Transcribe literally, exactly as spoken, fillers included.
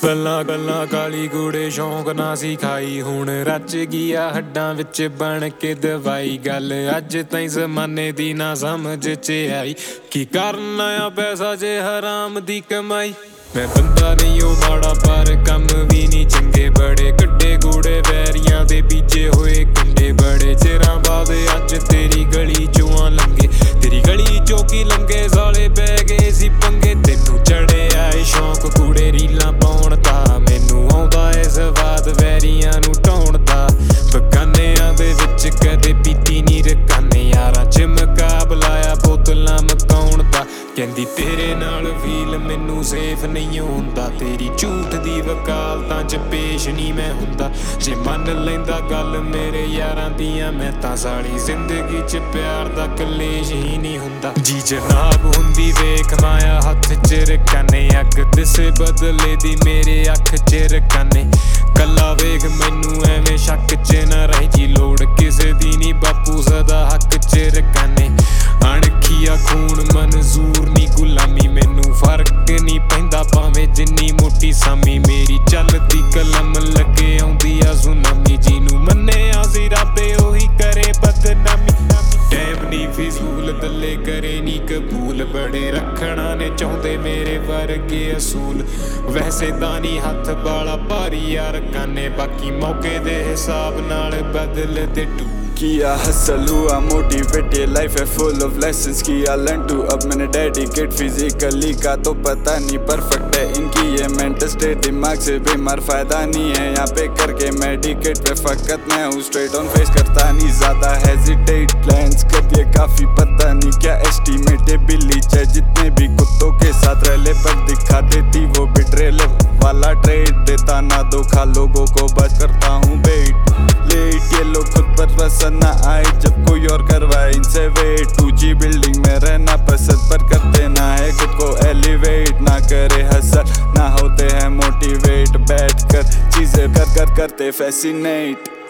पल्ला गल्लां काली कूड़े शौक ना सिखाई हुण रच गया हड्डां विच बन के दवाई। गल अज ताईं जमाने दी ना समझ च आई कि करना आ पैसा जे हराम दी कमाई। मैं बंदा नहीं ओ माड़ा पर कम भी नहीं चंगे बड़े कड्डे कूड़े वैरियां दे बीजे होए कंडे बड़े चिरां बाद अज तेरी गली चों लंघे तेरी गली चों की लंघे साले पै गए सी पंगे। तैनू चढ़े आए शौक कूड़े रीलां पाउण दा मैनू आउंदा ए स्वाद वैरियां नू ढाउण दा। बगानेआं दे विच कदे पीती नी रकाने यारां च मुकाबला आ बोतलां मकाउण दा। कहंदी तेरे नाल फील मैनू सेफ नहीं हुंदा तेरी झूठ दी वकालतां च पेश नहीं मैं हुंदा। जे मन लैंदा गल मेरे यारां दियां मैं तां साली जिंदगी च प्यार दा कलेश ही नहीं हुंदा। जी जनाब हुंदी वेख माया हत्थ च रकाने अग दिसे बदले दी मेरे अख च रकाने। कल्ला वेख मैनू एवें शक च ना रही लोड़ किसे दी नी बापू सदा हक च रकाने। अणखिया खून मंजूर नी गुलामी मैनू फर्क नहीं पैंदा भावें जिन्नी मोटी सामी। मेरी चलदी कलम लगे आउंदी आ सुनामी जिनू मन्नेआ सी रब्बे ओही करे बदनामी। टैम नी फिजूल दल्ले करे नी कबूल बड़े रखना ने चाहुंदे मेरे वर्गे असूल। वैसे दानी हथ बाला भारी यार काने बाकी मौके दे हिसाब नाल बदल दे टू। किया हसल हुआ मोटिवेट ये लाइफ है फुल ऑफ लेसन्स किया लर्न टू। अब मैंने डेडिकेट फिजिकली का तो पता नहीं परफेक्ट है इनकी ये मेंटल स्टेट दिमाग से बीमार फायदा नहीं है यहाँ पे करके मेडिकेट पे फकत मैं हूँ स्ट्रेट ऑन फेस करता नहीं ज्यादा हेजिटेट। प्लान्स कर दिए काफी पता नहीं क्या एस्टिमेट है बिल्ली चाहे जितने भी कुत्तों के साथ रह ले पर दिखा देती वो बिट्रेल वाला ट्रेड देता ना धोखा लोगों को बच करता हूँ बेट लेट। ये लोग खुद पर पसंद ना आए जब कोई और करवाए इनसे वेट। ऊंची बिल्डिंग में रहना पसंद पर करते ना है खुद को एलिवेट। ना करे हसल ना होते हैं मोटिवेट बैठ कर चीजें कर कर करते फैसिनेट।